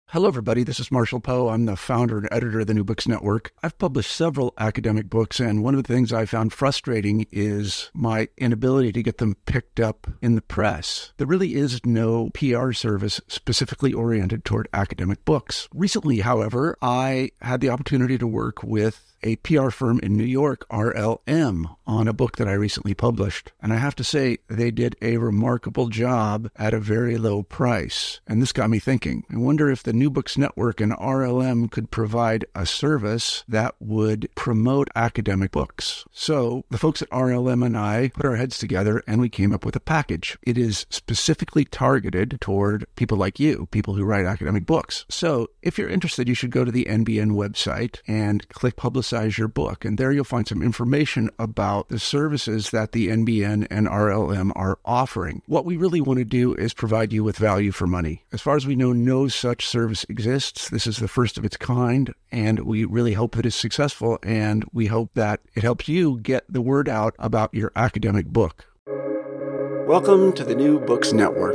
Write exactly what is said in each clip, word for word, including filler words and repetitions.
Hello, everybody. This is Marshall Poe. I'm the founder and editor of the New Books Network. I've published several academic books, and one of the things I found frustrating is my inability to get them picked up in the press. There really is no P R service specifically oriented toward academic books. Recently, however, I had the opportunity to work with a P R firm in New York, R L M, on a book that I recently published. And I have to say, they did a remarkable job at a very low price. And this got me thinking. I wonder if the New Books Network and R L M could provide a service that would promote academic books. So the folks at R L M and I put our heads together and we came up with a package. It is specifically targeted toward people like you, people who write academic books. So if you're interested, you should go to the N B N website and click Publicize your book. And there you'll find some information about the services that the N B N and R L M are offering. What we really want to do is provide you with value for money. As far as we know, no such service exists. This is the first of its kind, and we really hope that it's successful, and we hope that it helps you get the word out about your academic book. Welcome to the New Books Network.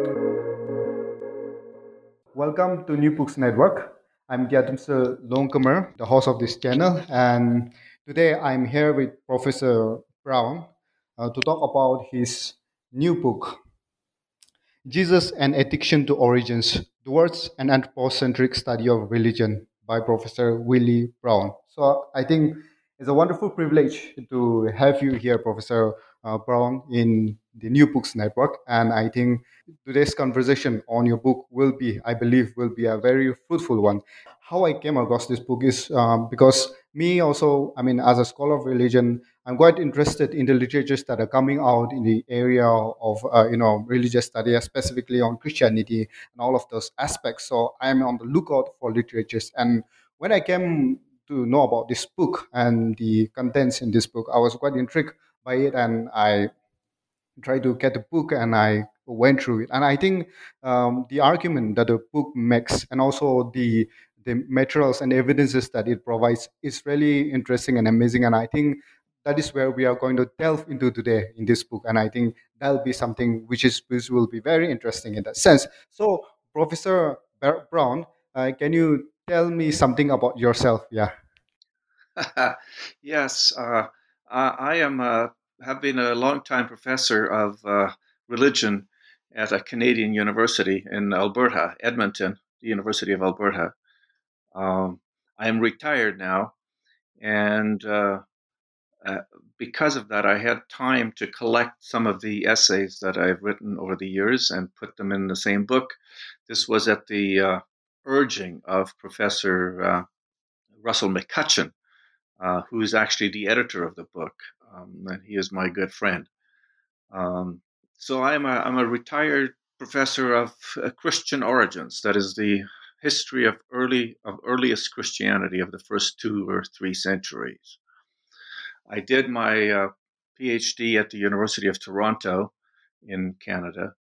Welcome to New Books Network. I'm Gyatumsa Longkamer, the host of this channel, and today I'm here with Professor Brown uh, to talk about his new book, Jesus: An Addiction to Origins, Towards an Anthropocentric Study of Religion by Professor Willie Brown. So I think it's a wonderful privilege to have you here, Professor uh, Brown, in the New Books Network, and I think today's conversation on your book will be, I believe, will be a very fruitful one. How I came across this book is um, because me also, I mean, as a scholar of religion, I'm quite interested in the literatures that are coming out in the area of, uh, you know, religious study, specifically on Christianity and all of those aspects. So I'm on the lookout for literatures. And when I came to know about this book and the contents in this book, I was quite intrigued by it, and I tried to get the book and I went through it. And I think um, the argument that the book makes and also the the materials and evidences that it provides is really interesting and amazing. And I think that is where we are going to delve into today in this book. And I think that'll be something which is which will be very interesting in that sense. So, Professor Bar- Brown, uh, can you tell me something about yourself? Yeah. Yes, uh, I I am uh, have been a long-time professor of uh, religion at a Canadian university in Alberta, Edmonton, the University of Alberta. Um, I am retired now, and uh, uh, because of that, I had time to collect some of the essays that I've written over the years and put them in the same book. This was at the uh, urging of Professor uh, Russell McCutcheon, uh, who is actually the editor of the book, um, and he is my good friend. Um, so I'm a, I'm a retired professor of uh, Christian origins. That is the history of early of earliest Christianity of the first two or three centuries. I did my uh, PhD at the University of Toronto in Canada,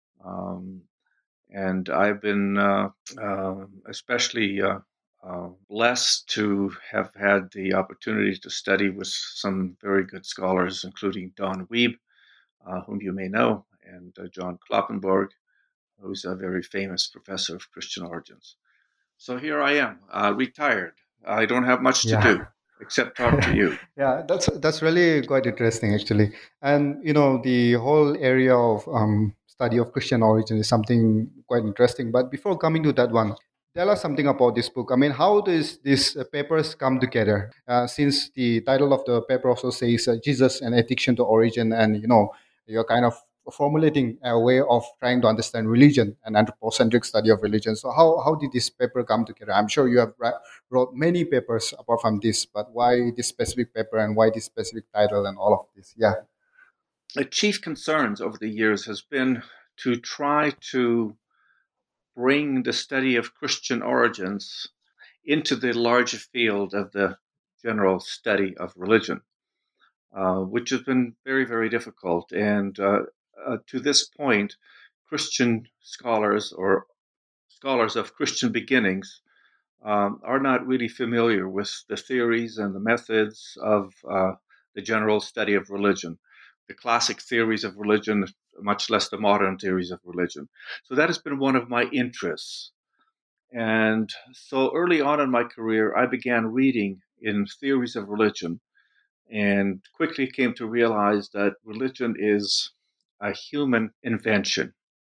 um, and I've been uh, uh, especially uh, uh, blessed to have had the opportunity to study with some very good scholars, including Don Weeb, uh, whom you may know, and uh, John Kloppenborg, who's a very famous professor of Christian origins. So here I am, uh, retired. I don't have much to Yeah. do except talk to you. Yeah, that's that's really quite interesting actually. And you know, the whole area of um, study of Christian origin is something quite interesting. But before coming to that one, tell us something about this book. I mean, how does these uh, papers come together? Uh, since the title of the paper also says uh, Jesus: An Addiction to Origin, and you know, you're kind of formulating a way of trying to understand religion and anthropocentric study of religion. So how, how did this paper come together? I'm sure you have ri- wrote many papers apart from this, but why this specific paper and why this specific title and all of this? Yeah. The chief concerns over the years has been to try to bring the study of Christian origins into the larger field of the general study of religion, uh, which has been very, very difficult. And uh, uh, to this point, Christian scholars or scholars of Christian beginnings um, are not really familiar with the theories and the methods of uh, the general study of religion, the classic theories of religion, much less the modern theories of religion. So that has been one of my interests. And so early on in my career, I began reading in theories of religion and quickly came to realize that religion is a human invention.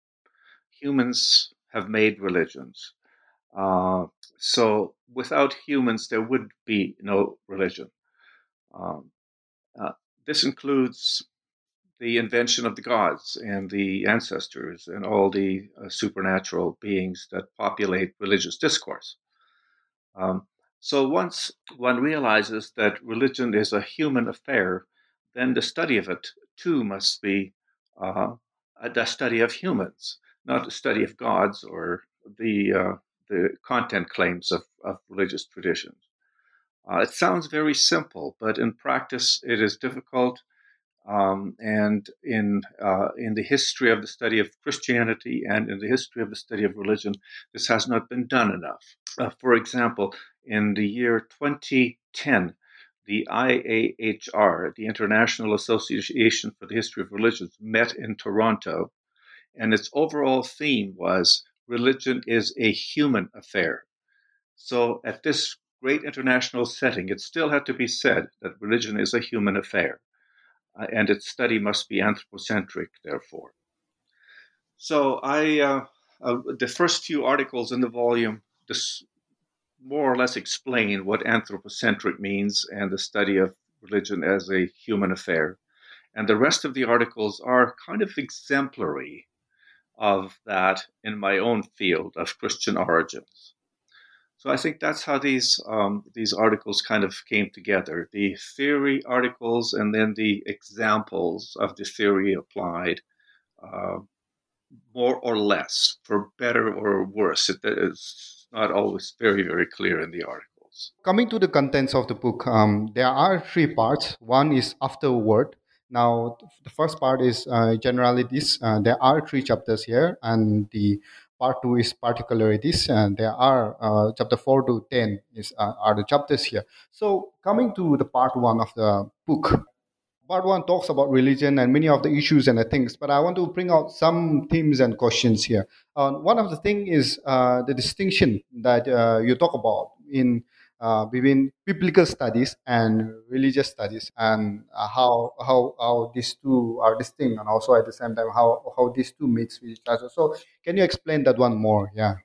Humans have made religions. Uh, so without humans, there would be no religion. Um, uh, this includes the invention of the gods and the ancestors and all the uh, supernatural beings that populate religious discourse. Um, so once one realizes that religion is a human affair, then the study of it too must be uh, a study of humans, not a study of gods or the uh, the content claims of, of religious traditions. Uh, it sounds very simple, but in practice it is difficult. Um, and in uh, in the history of the study of Christianity and in the history of the study of religion, this has not been done enough. Uh, for example, in the year twenty ten, the I A H R, the International Association for the History of Religions, met in Toronto, and its overall theme was religion is a human affair. So at this great international setting, it still had to be said that religion is a human affair, uh, and its study must be anthropocentric, therefore. So I, uh, uh, the first few articles in the volume, this more or less explain what anthropocentric means and the study of religion as a human affair. And the rest of the articles are kind of exemplary of that in my own field of Christian origins. So I think that's how these um, these articles kind of came together: the theory articles and then the examples of the theory applied, uh, more or less, for better or worse. It is not always very very clear in the articles. Coming to the contents of the book, um, there are three parts. One is afterword. Now, the first part is uh, generalities. Uh, there are three chapters here, and the part two is particularities. And there are uh, chapter four to ten is uh, are the chapters here. So, coming to the part one of the book, part one talks about religion and many of the issues and the things, but I want to bring out some themes and questions here. Uh, one of the thing is uh, the distinction that uh, you talk about in uh, between biblical studies and religious studies, and uh, how how how these two are distinct, and also at the same time how how these two mix with each other. So, can you explain that one more? Yeah.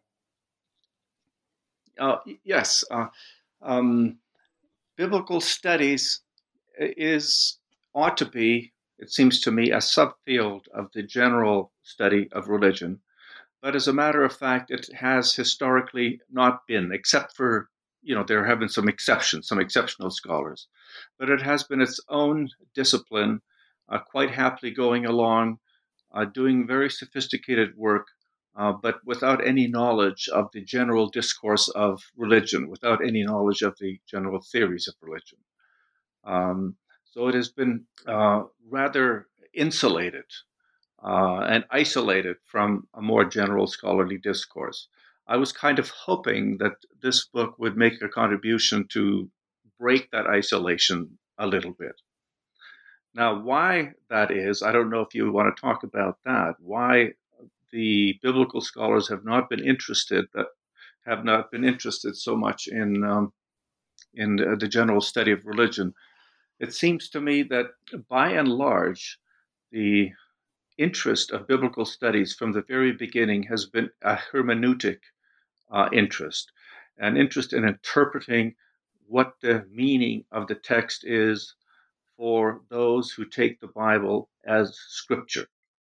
Uh, yes, uh, um, biblical studies is ought to be, it seems to me, a subfield of the general study of religion. But as a matter of fact, it has historically not been, except for, you know, there have been some exceptions, some exceptional scholars. But it has been its own discipline, uh, quite happily going along, uh, doing very sophisticated work, uh, but without any knowledge of the general discourse of religion, without any knowledge of the general theories of religion. Um, so it has been uh, rather insulated uh, and isolated from a more general scholarly discourse. I was kind of hoping that this book would make a contribution to break that isolation a little bit. Now, why that is, I don't know if you want to talk about that. Why the biblical scholars have not been interested that have not been interested so much in um, in the, the general study of religion. It seems to me that by and large, the interest of biblical studies from the very beginning has been a hermeneutic uh, interest, an interest in interpreting what the meaning of the text is for those who take the Bible as scripture.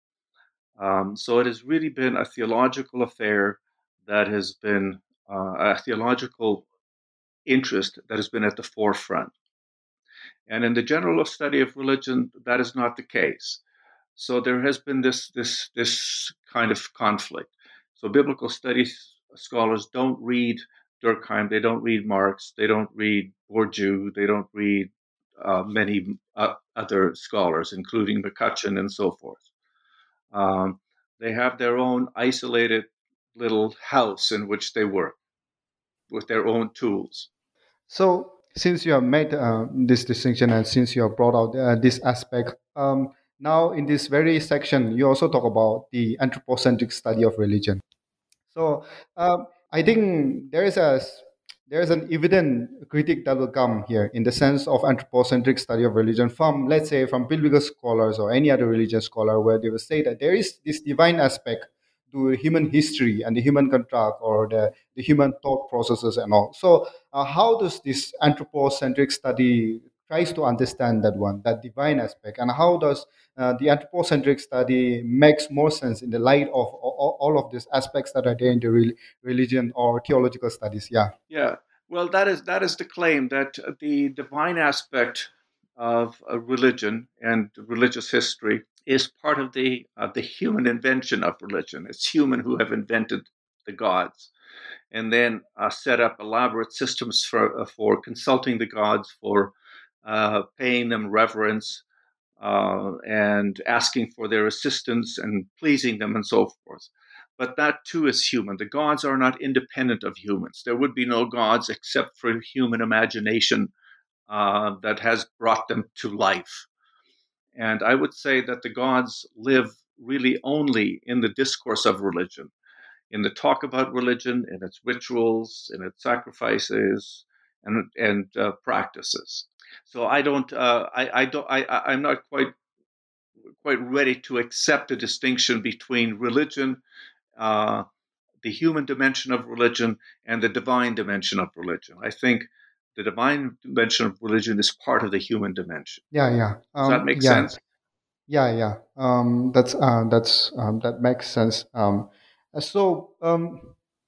Um, so it has really been a theological affair that has been uh, a theological interest that has been at the forefront. And in the general study of religion, that is not the case. So there has been this this this kind of conflict. So biblical studies scholars don't read Durkheim, they don't read Marx, they don't read Bourdieu, they don't read uh, many uh, other scholars, including McCutcheon and so forth. Um, they have their own isolated little house in which they work with their own tools. So, since you have made uh, this distinction and since you have brought out uh, this aspect, um, now in this very section, you also talk about the anthropocentric study of religion. So, um, I think there is a there is an evident critique that will come here in the sense of anthropocentric study of religion from, let's say, from biblical scholars or any other religious scholar, where they will say that there is this divine aspect to human history and the human contract or the, the human thought processes and all. So, uh, how does this anthropocentric study tries to understand that one, that divine aspect, and how does uh, the anthropocentric study makes more sense in the light of all, all of these aspects that are there in the rel- religion or theological studies? Yeah. Yeah. Well, that is that is the claim that the divine aspect of a religion and religious history is part of the uh, the human invention of religion. It's human who have invented the gods, and then uh, set up elaborate systems for uh, for consulting the gods, for uh, paying them reverence, uh, and asking for their assistance and pleasing them and so forth. But that too is human. The gods are not independent of humans. There would be no gods except for human imagination uh, that has brought them to life. And I would say that the gods live really only in the discourse of religion, in the talk about religion, in its rituals, in its sacrifices, and and uh, practices. So I don't, uh, I, I don't, I, I'm not quite quite ready to accept a distinction between religion, uh, the human dimension of religion, and the divine dimension of religion. I think the divine dimension of religion is part of the human dimension. Yeah, yeah, Does that um, make yeah, sense? yeah, yeah. Um, that's uh, that's um, that makes sense. Um, uh, so um,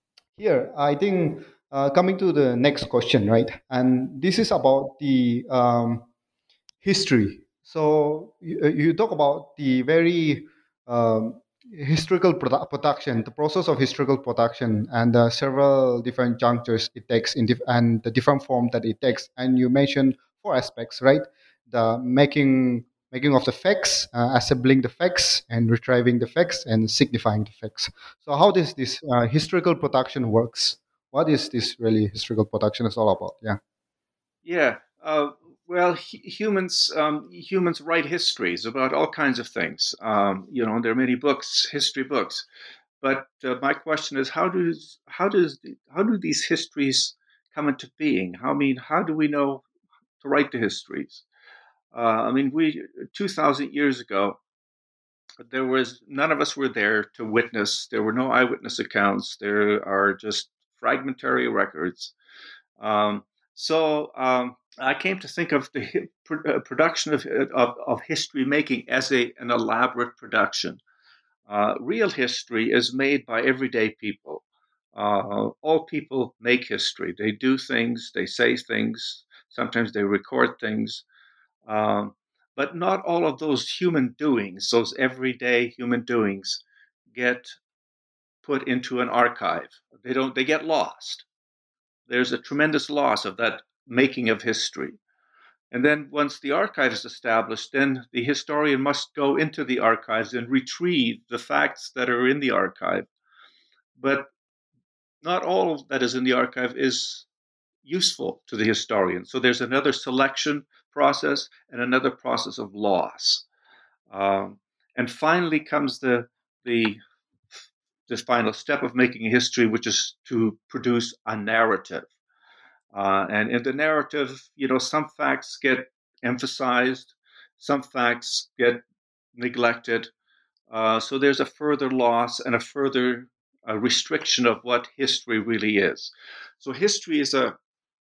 here, I think uh, coming to the next question, right? And this is about the um, history. So you, uh, you talk about the very um, historical produ- production, the process of historical production, and the several different junctures it takes in dif- and the different form that it takes. And you mentioned four aspects, right? The making making of the facts, uh, assembling the facts, and retrieving the facts, and signifying the facts. So how does this uh, historical production works? What is this really historical production is all about? Yeah. Yeah. Uh, well, hu- humans um, humans write histories about all kinds of things. Um, you know, there are many books, history books. But uh, my question is, how does how does how do these histories come into being? How I mean, how do we know to write the histories? Uh, I mean, we two thousand years ago, there was none of us were there to witness. There were no eyewitness accounts. There are just fragmentary records. Um, so um, I came to think of the uh, production of, of, of history making as a, an elaborate production. Uh, real history is made by everyday people. Uh, all people make history. They do things, they say things, sometimes they record things. Um, but not all of those human doings, those everyday human doings, get put into an archive. They don't. They get lost. There's a tremendous loss of that making of history. And then once the archive is established, then the historian must go into the archives and retrieve the facts that are in the archive. But not all that is in the archive is useful to the historian. So there's another selection process and another process of loss. Um, and finally comes the, the the final step of making a history, which is to produce a narrative. Uh, and in the narrative, you know, some facts get emphasized, some facts get neglected. Uh, so there's a further loss and a further uh, restriction of what history really is. So history is a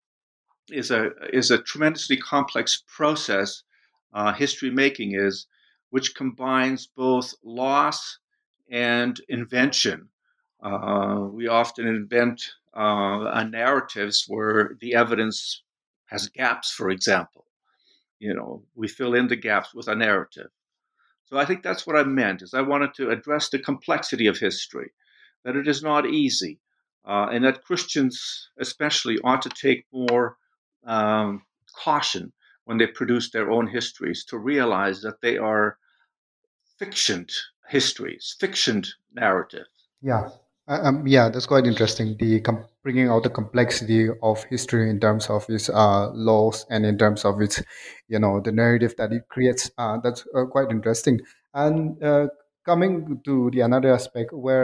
is a is a tremendously complex process. Uh, history making is, which combines both loss and invention. Uh, we often invent uh, narratives where the evidence has gaps, for example. You know, we fill in the gaps with a narrative. So I think that's what I meant, is I wanted to address the complexity of history, that it is not easy, uh, and that Christians especially ought to take more um, caution when they produce their own histories, to realize that they are fictioned histories, fictioned narratives. Yeah, uh, um, yeah, that's quite interesting. The com- bringing out the complexity of history in terms of its uh, laws and in terms of its, you know, the narrative that it creates. Uh, that's uh, quite interesting. And uh, coming to the another aspect where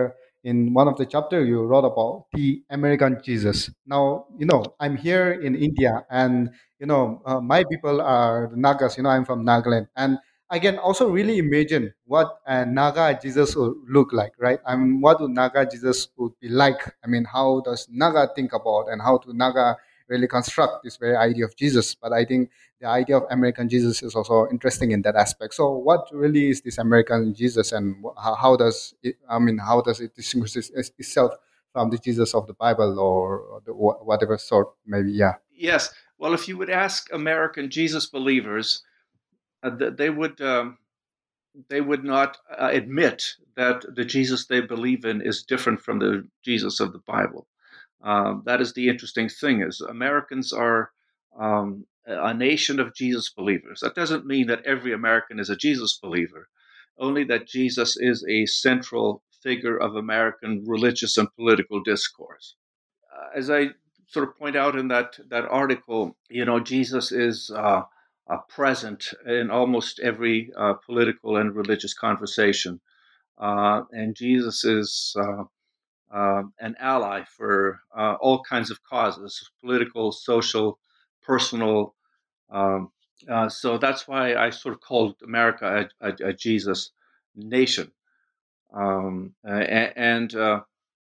in one of the chapter you wrote about the American Jesus. Now, you know, I'm here in India, and you know, uh, my people are the Nagas. You know, I'm from Nagaland, and I can also really imagine what a Naga Jesus would look like, right? I mean, what would Naga Jesus would be like? I mean, how does Naga think about, and how do Naga really construct this very idea of Jesus? But I think the idea of American Jesus is also interesting in that aspect. So, what really is this American Jesus, and wh- how, how does it? I mean, how does it distinguish it- itself from the Jesus of the Bible, or, or the, wh- whatever sort? Maybe, yeah. Yes. Well, if you would ask American Jesus believers, uh, th- they would um, they would not uh, admit that the Jesus they believe in is different from the Jesus of the Bible. Um, that is the interesting thing: is Americans are um, a nation of Jesus believers. That doesn't mean that every American is a Jesus believer, only that Jesus is a central figure of American religious and political discourse. Uh, as I sort of point out in that that article, you know, Jesus is uh, uh, present in almost every uh, political and religious conversation, uh, and Jesus is uh, uh, an ally for uh, all kinds of causes: political, social, personal. Um, uh, so that's why I sort of called America a, a, a Jesus nation. Um, and, and uh,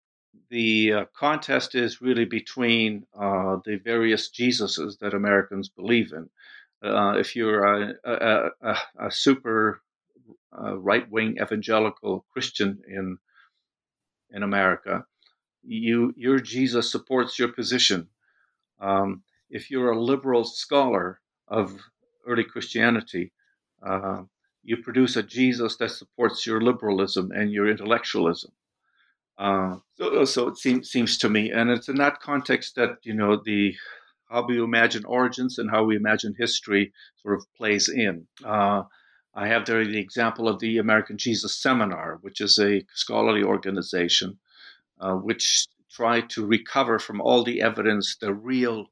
the uh, contest is really between uh, the various Jesuses that Americans believe in. Uh, if you're a, a, a, a super uh, right-wing evangelical Christian in in America, you your Jesus supports your position. Um, if you're a liberal scholar of early Christianity, uh, you produce a Jesus that supports your liberalism and your intellectualism. Uh, so, so it seems seems to me, and it's in that context that you know the how we imagine origins and how we imagine history sort of plays in. Uh, I have there the example of the American Jesus Seminar, which is a scholarly organization uh, which try to recover from all the evidence the real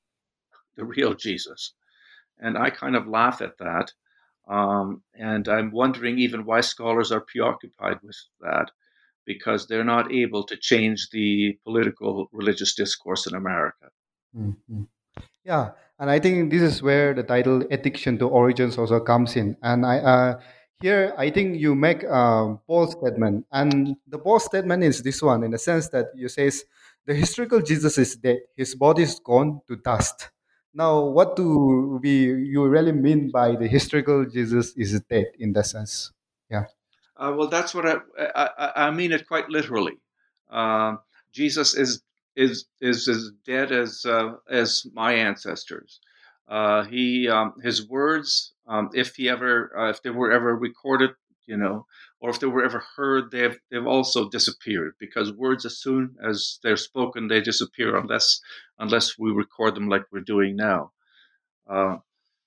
the real Jesus. And I kind of laugh at that. Um, and I'm wondering even why scholars are preoccupied with that, because they're not able to change the political religious discourse in America. Mhm. Yeah, and I think this is where the title "Addiction to Origins" also comes in. And I uh, here I think you make a bold statement, and the bold statement is this one, in the sense that you says the historical Jesus is dead; his body is gone to dust. Now, what do we you really mean by the historical Jesus is dead in that sense? Yeah. Uh, well, that's what I, I I mean it quite literally. Um, Jesus is is is as dead as uh, as my ancestors. Uh, he um, his words, um, if he ever uh, if they were ever recorded, you know, or if they were ever heard, they've they've also disappeared, because words, as soon as they're spoken, they disappear unless unless we record them like we're doing now. Uh,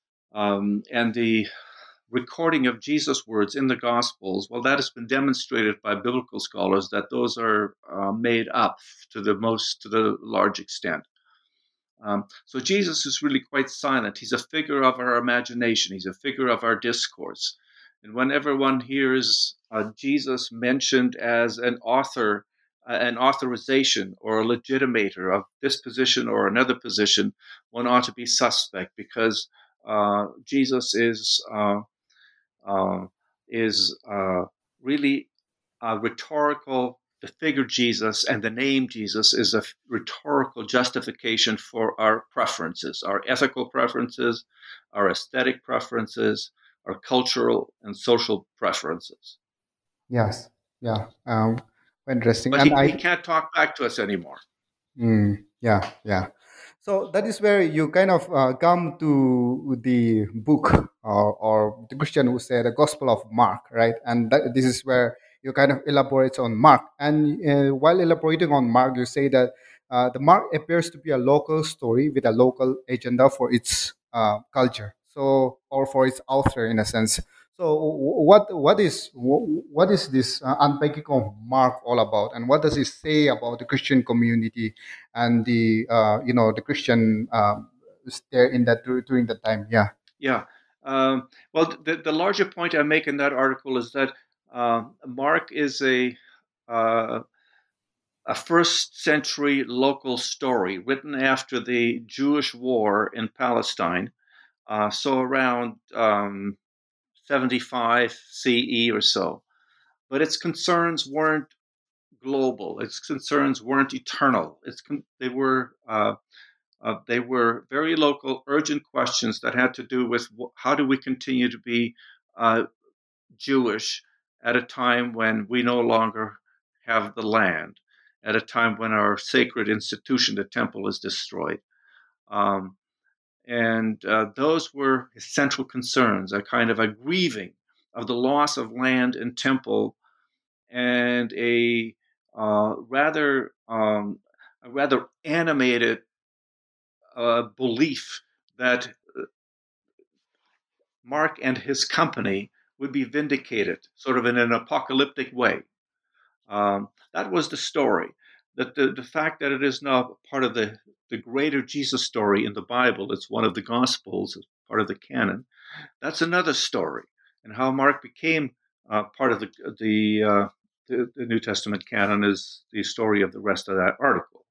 um, and the recording of Jesus' words in the Gospels, well, that has been demonstrated by biblical scholars that those are uh, made up to the most, to the large extent. Um, so Jesus is really quite silent. He's a figure of our imagination. He's a figure of our discourse. And whenever one hears uh, Jesus mentioned as an author, uh, an authorization or a legitimator of this position or another position, one ought to be suspect, because uh, Jesus is uh, uh, is uh, really a rhetorical. The figure Jesus and the name Jesus is a rhetorical justification for our preferences, our ethical preferences, our aesthetic preferences, our cultural and social preferences. Yes. Yeah. Um, interesting. But And he, I he can't talk back to us anymore. Mm, yeah, yeah. So that is where you kind of uh, come to the book, or, or the Christian who say the Gospel of Mark, right? And that, this is where you kind of elaborate on Mark. And uh, while elaborating on Mark, you say that uh, the Mark appears to be a local story with a local agenda for its uh, culture, so or for its author in a sense. So wh- what what is wh- what is this uh, unpacking of Mark all about, and what does it say about the Christian community and the uh, you know the Christian um, there in that during that time? Yeah. Yeah. Um, well, the, the larger point I make in that article is that uh, Mark is a uh, a first century local story written after the Jewish war in Palestine, uh, so around um, seventy-five C E or so. But its concerns weren't global. Its concerns weren't eternal. It's con- they were uh, uh, they were very local, urgent questions that had to do with wh- how do we continue to be uh, Jewish at a time when we no longer have the land, at a time when our sacred institution, the temple, is destroyed. Um, and uh, those were his central concerns, a kind of a grieving of the loss of land and temple, and a uh, rather um, a rather animated uh, belief that Mark and his company would be vindicated, sort of in an apocalyptic way. Um, that was the story. That the, the fact that it is now part of the, the greater Jesus story in the Bible, it's one of the Gospels, it's part of the canon, that's another story. And how Mark became uh, part of the, the, uh, the, the New Testament canon is the story of the rest of that article.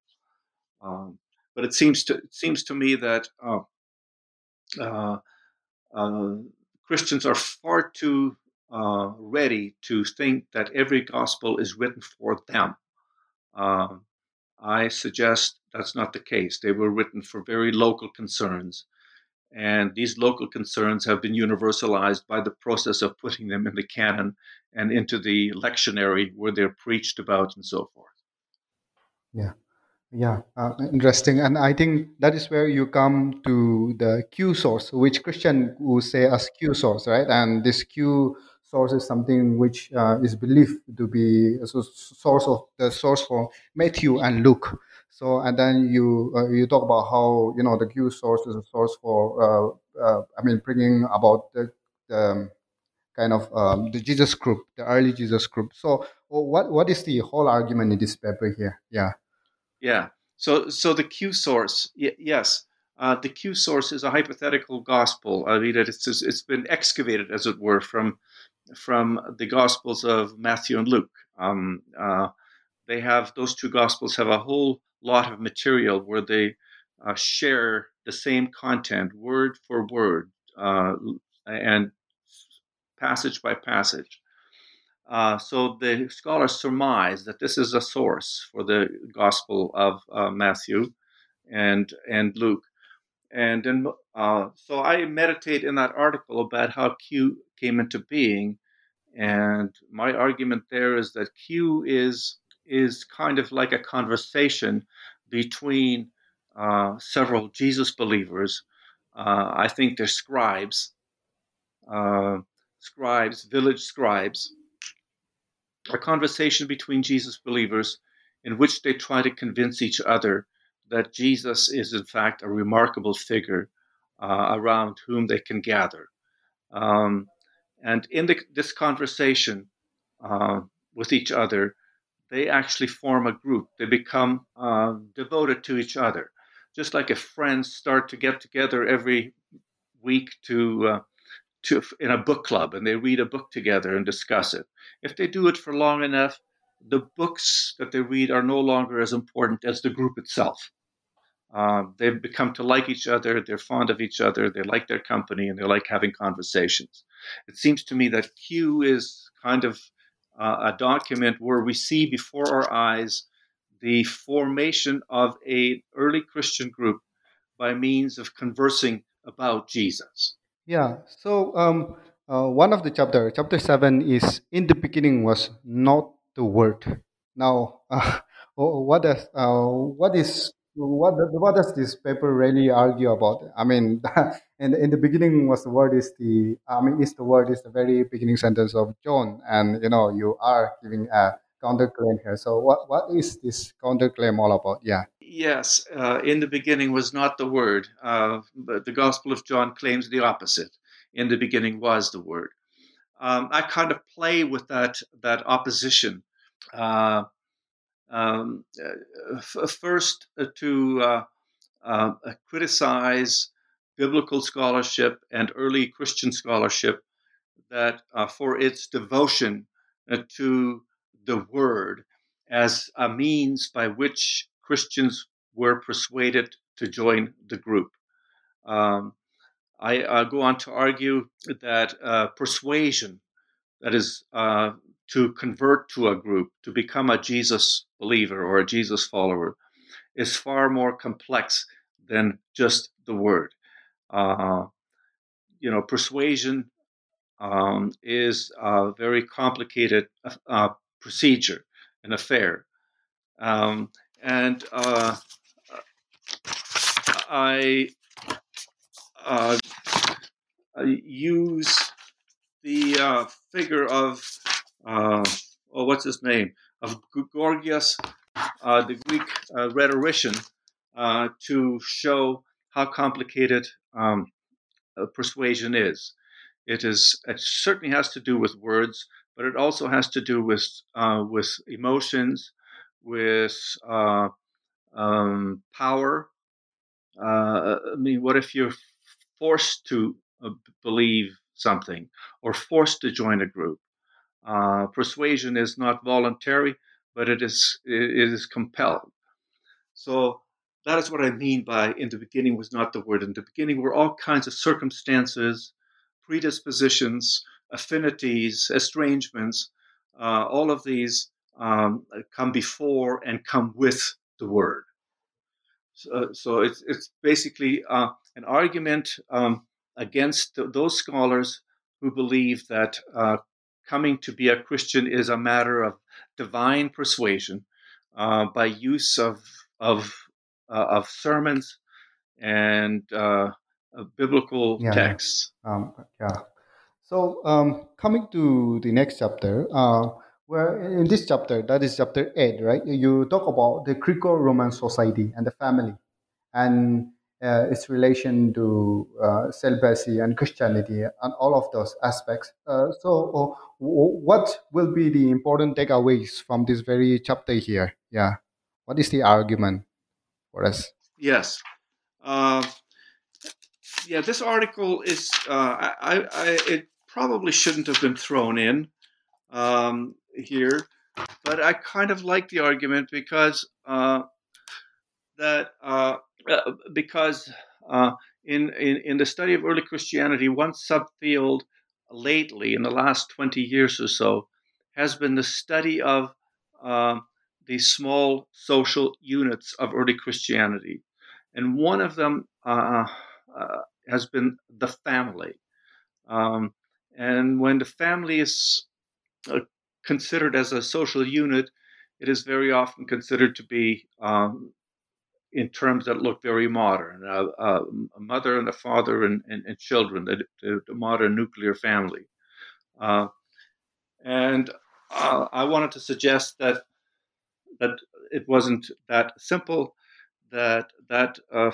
Um, but it seems to it seems to me that uh, uh, uh, Christians are far too uh, ready to think that every gospel is written for them. Uh, I suggest that's not the case. They were written for very local concerns, and these local concerns have been universalized by the process of putting them in the canon and into the lectionary where they're preached about and so forth. Yeah. Yeah, uh, interesting. And I think that is where you come to the Q source, which Christian will say as Q source, right? And this Q source is something which uh, is believed to be a so- source of the source for Matthew and Luke. So, and then you uh, you talk about how you know the Q source is a source for, uh, uh, I mean, bringing about the, the kind of um, the Jesus group, the early Jesus group. So, what what is the whole argument in this paper here? Yeah. Yeah. So, so the Q source, y- yes, uh, the Q source is a hypothetical gospel. I mean, it's just, it's been excavated, as it were, from from the Gospels of Matthew and Luke. Um, uh, they have those two Gospels have a whole lot of material where they uh, share the same content, word for word, uh, and passage by passage. Uh, so the scholars surmise that this is a source for the Gospel of uh, Matthew and and Luke. And then, uh, so I meditate in that article about how Q came into being, and my argument there is that Q is is kind of like a conversation between uh, several Jesus believers. Uh, I think they're scribes, uh, scribes, village scribes, a conversation between Jesus believers in which they try to convince each other that Jesus is, in fact, a remarkable figure uh, around whom they can gather. Um, and in the, this conversation uh, with each other, they actually form a group. They become uh, devoted to each other. Just like if friends start to get together every week to uh, to in a book club and they read a book together and discuss it. If they do it for long enough, the books that they read are no longer as important as the group itself. Um, they've become to like each other, they're fond of each other, they like their company, and they like having conversations. It seems to me that Q is kind of uh, a document where we see before our eyes the formation of an early Christian group by means of conversing about Jesus. Yeah. So um, uh, one of the chapter, chapter seven, is in the beginning was not the word. Now, uh, what does uh, what is what does- what does this paper really argue about? I mean, in in the beginning was the word is the I mean is the word is the very beginning sentence of John, and you know you are giving a counterclaim here. So what what is this counterclaim all about? Yeah. Yes, uh, in the beginning was not the Word, uh, but the Gospel of John claims the opposite. In the beginning was the Word. Um, I kind of play with that that opposition. Uh, um, uh, f- first, uh, to uh, uh, criticize biblical scholarship and early Christian scholarship that uh, for its devotion uh, to the Word as a means by which Christians were persuaded to join the group. Um, I uh, go on to argue that uh, persuasion, that is, uh, to convert to a group, to become a Jesus believer or a Jesus follower, is far more complex than just the word. Uh, you know, persuasion um, is a very complicated uh, procedure, an affair. Um, and uh, I uh, use the uh, figure of, uh, oh, what's his name? Of Gorgias, uh, the Greek uh, rhetorician, uh, to show how complicated um, uh, persuasion is. It is. It certainly has to do with words, but it also has to do with uh, with emotions, with uh, um, power. Uh, I mean, what if you're forced to uh, believe something or forced to join a group? Uh, persuasion is not voluntary, but it is it is compelled. So that is what I mean by in the beginning was not the word. In the beginning were all kinds of circumstances, predispositions, affinities, estrangements. Uh, all of these um, come before and come with the word. So, so it's it's basically uh, an argument um, against th- those scholars who believe that uh, coming to be a Christian is a matter of divine persuasion uh, by use of of uh, of sermons and uh, of biblical Yeah, yeah. texts. Um, yeah. So, um, coming to the next chapter, uh, where in this chapter, that is chapter eight, right? You talk about the Greco-Roman society and the family, and uh, its relation to uh, celibacy and Christianity, and all of those aspects. Uh, so, uh, w- what will be the important takeaways from this very chapter here? Yeah, what is the argument for us? Yes. Uh, yeah, this article is. Uh, I, I, it probably shouldn't have been thrown in um, here, but I kind of like the argument because uh, that uh, uh, because uh, in, in in the study of early Christianity, one subfield lately in the last twenty years or so has been the study of um, the small social units of early Christianity, and one of them uh, uh, has been the family. Um, and when the family is uh, considered as a social unit, it is very often considered to be um, in terms that look very modern. Uh, uh, a mother and a father and, and, and children, the, the, the modern nuclear family. Uh, and uh, I wanted to suggest that that it wasn't that simple. That that uh,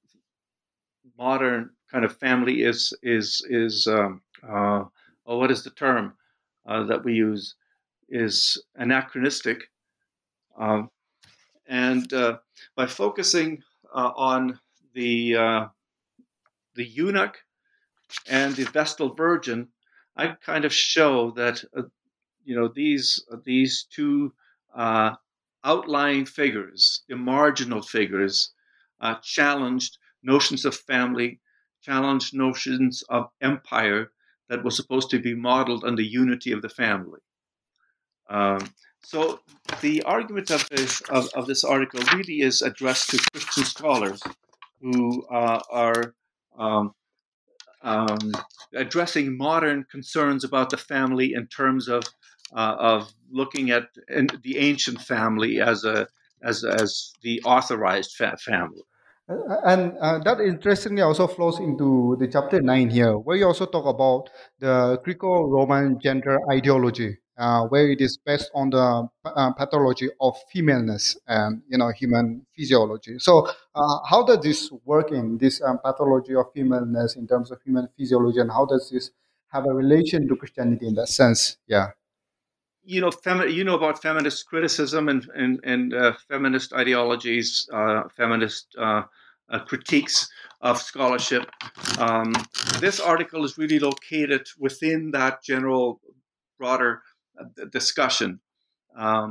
modern kind of family is is is um, uh, oh, what is the term uh, that we use? Is anachronistic. Um, and uh, by focusing uh, on the uh, the eunuch and the Vestal Virgin, I kind of show that uh, you know these uh, these two uh, outlying figures, the marginal figures, uh, challenged notions of family, challenged notions of empire that was supposed to be modeled on the unity of the family. Um, so the argument of this of, of this article really is addressed to Christian scholars who uh, are um, um, addressing modern concerns about the family in terms of uh, of looking at the ancient family as a as as the authorized fa- family. Uh, And uh, that interestingly also flows into the chapter nine here, where you also talk about the Greco-Roman gender ideology, uh, where it is based on the uh, pathology of femaleness and you know human physiology. So, uh, how does this work in this um, pathology of femaleness in terms of human physiology, and how does this have a relation to Christianity in that sense? Yeah. You know, femi- you know about feminist criticism and and, and uh, feminist ideologies, uh, feminist uh, uh, critiques of scholarship. Um, this article is really located within that general, broader uh, discussion. Um,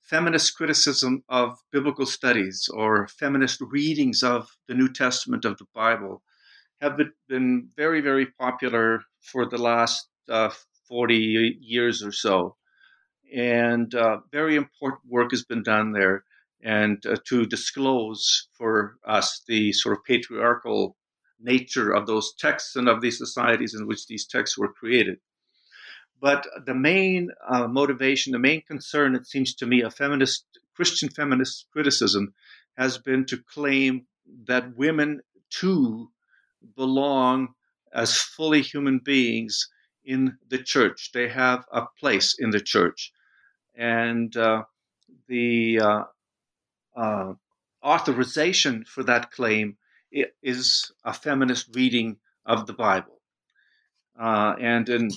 feminist criticism of biblical studies or feminist readings of the New Testament of the Bible have been very, very popular for the last uh, forty years or so. And uh, very important work has been done there, and uh, to disclose for us the sort of patriarchal nature of those texts and of these societies in which these texts were created. But the main uh, motivation, the main concern, it seems to me, of feminist, Christian feminist criticism has been to claim that women too belong as fully human beings in the church. They have a place in the church. And uh, the uh, uh, authorization for that claim is a feminist reading of the Bible. Uh, and in,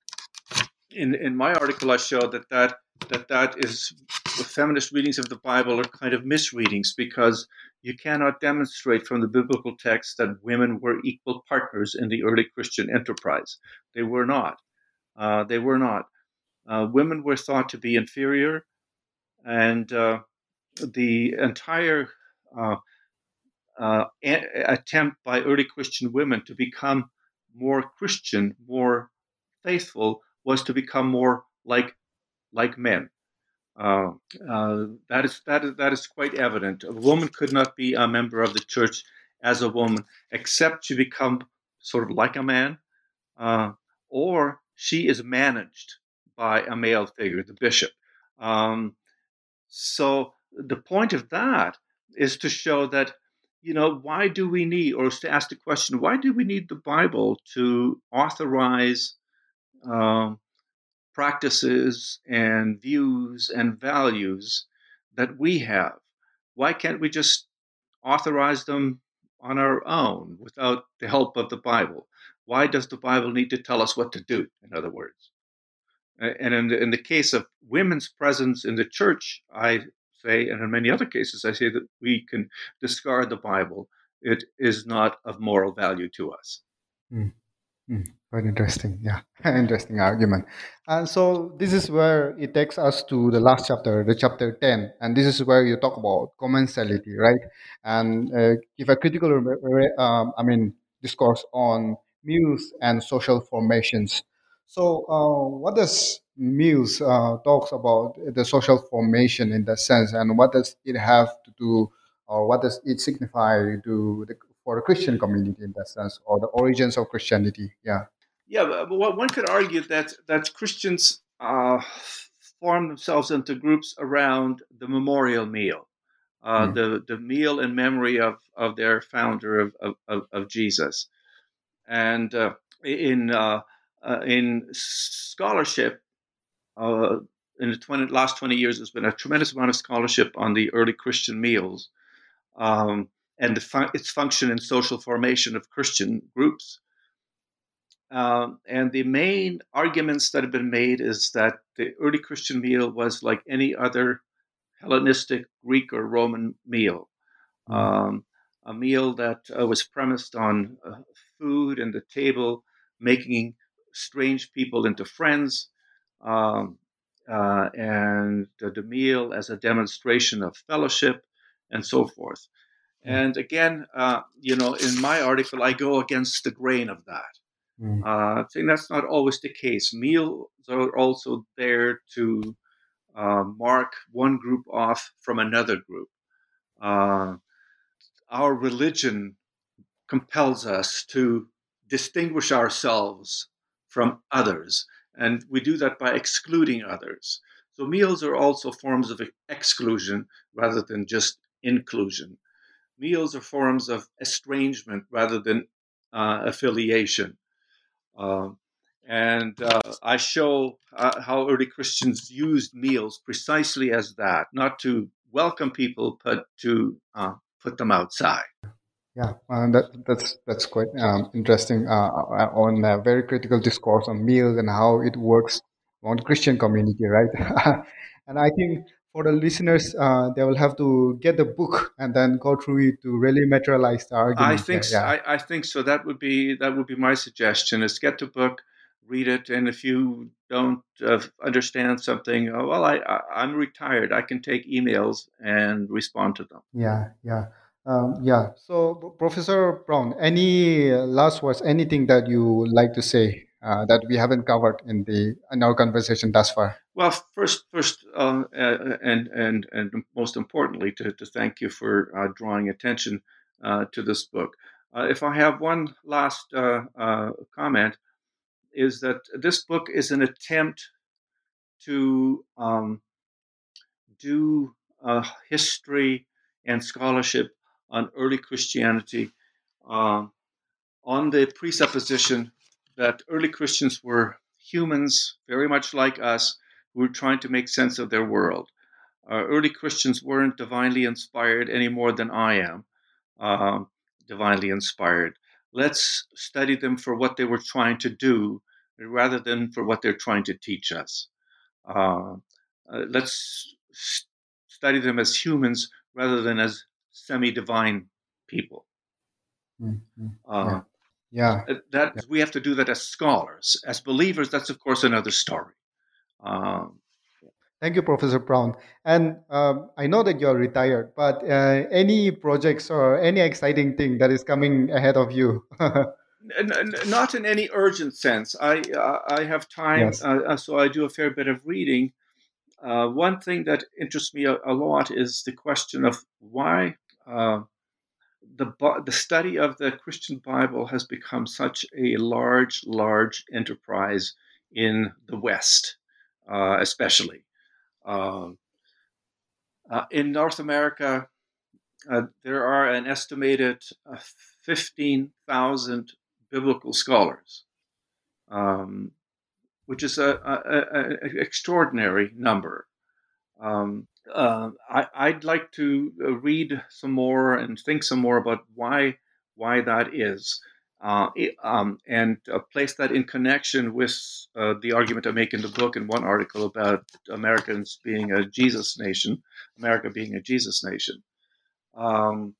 in in my article, I show that that, that that is, the feminist readings of the Bible are kind of misreadings, because you cannot demonstrate from the biblical text that women were equal partners in the early Christian enterprise. They were not. Uh, they were not. Uh, women were thought to be inferior, and uh, the entire uh, uh, a- attempt by early Christian women to become more Christian, more faithful, was to become more like like men. Uh, uh, that is that is that is quite evident. A woman could not be a member of the church as a woman except to become sort of like a man, uh, or she is managed by a male figure, the bishop. Um, so the point of that is to show that, you know, why do we need, or to ask the question, why do we need the Bible to authorize um, practices and views and values that we have? Why can't we just authorize them on our own without the help of the Bible? Why does the Bible need to tell us what to do, in other words? And in the, in the case of women's presence in the church, I say, and in many other cases, I say that we can discard the Bible. It is not of moral value to us. Mm, mm, quite interesting. Yeah, interesting argument. And so this is where it takes us to the last chapter, the chapter ten. And this is where you talk about commensality, right? And uh, give a critical, re- re- um, I mean, discourse on meals and social formations. So uh, what does meals uh, talks about the social formation in that sense, and what does it have to do, or what does it signify to the, for the Christian community in that sense, or the origins of Christianity? Yeah. Yeah, but one could argue that that Christians uh, form themselves into groups around the memorial meal, uh, Mm, the the meal in memory of of their founder of of, of Jesus, and uh, in uh, uh, in scholarship. Uh, in the twenty, last twenty years, there's been a tremendous amount of scholarship on the early Christian meals um, and the fun- its function in social formation of Christian groups. Um, and the main arguments that have been made is that the early Christian meal was like any other Hellenistic, Greek, or Roman meal, mm, um, a meal that uh, was premised on uh, food and the table, making strange people into friends, um, uh, and the, the meal as a demonstration of fellowship, and so forth. mm, And again, uh, you know, in my article, I go against the grain of that. mm, Uh, I think that's not always the case. Meals are also there to uh, mark one group off from another group. Uh, our religion compels us to distinguish ourselves from others, and we do that by excluding others. So meals are also forms of exclusion rather than just inclusion. Meals are forms of estrangement rather than uh, affiliation. Um, and uh, I show uh, how early Christians used meals precisely as that, not to welcome people, but to uh, put them outside. yeah, uh, that, that's that's quite um, interesting uh, uh, on a very critical discourse on meals and how it works on the Christian community, right? And I think for the listeners, uh, they will have to get the book and then go through it to really materialize the I argument think there. Yeah. I, I think so. That would be that would be my suggestion: is get the book, read it, and if you don't uh, understand something, oh, well, I, I I'm retired. I can take emails and respond to them. Yeah, yeah, um, yeah. So, P- Professor Brown, any uh, last words, anything that you like to say uh, that we haven't covered in the in our conversation thus far? Well, first, first, uh, uh, and and and most importantly, to, to thank you for uh, drawing attention uh, to this book. Uh, if I have one last uh, uh, comment, is that this book is an attempt to um, do uh, history and scholarship on early Christianity um, on the presupposition that early Christians were humans, very much like us, who were trying to make sense of their world. Uh, early Christians weren't divinely inspired any more than I am um, divinely inspired. Let's study them for what they were trying to do rather than for what they're trying to teach us. Uh, uh, let's s- study them as humans rather than as semi-divine people. Mm-hmm. Uh, Yeah, yeah. that we have to do that as scholars. As believers, that's of course another story. Um, Thank you, Professor Brown. And um, I know that you're retired, but uh, any projects or any exciting thing that is coming ahead of you? n- n- not in any urgent sense. I uh, I have time, Yes. uh, so I do a fair bit of reading. Uh, one thing that interests me a, a lot is the question of why uh, the the study of the Christian Bible has become such a large, large enterprise in the West, uh, especially Um uh, in North America. Uh, there are an estimated uh, fifteen thousand biblical scholars, um, which is a, a, a, a extraordinary number. Um, uh, I, I'd like to uh, read some more and think some more about why why that is, uh, it, um, and uh, place that in connection with uh, the argument I make in the book in one article about Americans being a Jesus nation, America being a Jesus nation, um,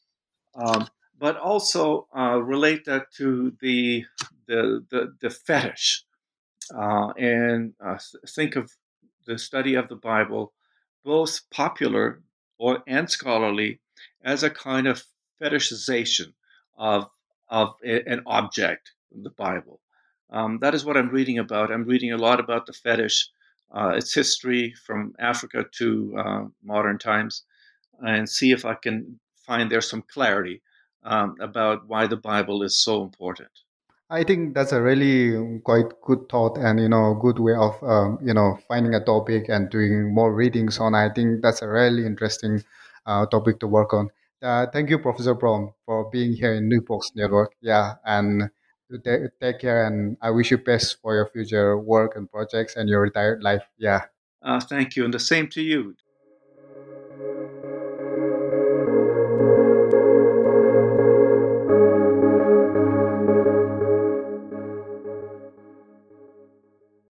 um, but also uh, relate that to the the the, the fetish uh, and uh, think of the study of the Bible, both popular or and scholarly, as a kind of fetishization of of a, an object, the Bible. Um, that is what I'm reading about. I'm reading a lot about the fetish, uh, its history from Africa to uh, modern times, and see if I can find there some clarity um, about why the Bible is so important. I think that's a really um, quite good thought and you know good way of um, you know finding a topic and doing more readings on. I think that's a really interesting uh, topic to work on. Uh, thank you, Professor Brown, for being here in New Books Network. Yeah, and to ta- take care. And I wish you best for your future work and projects and your retired life. Yeah. Uh, thank you, and the same to you.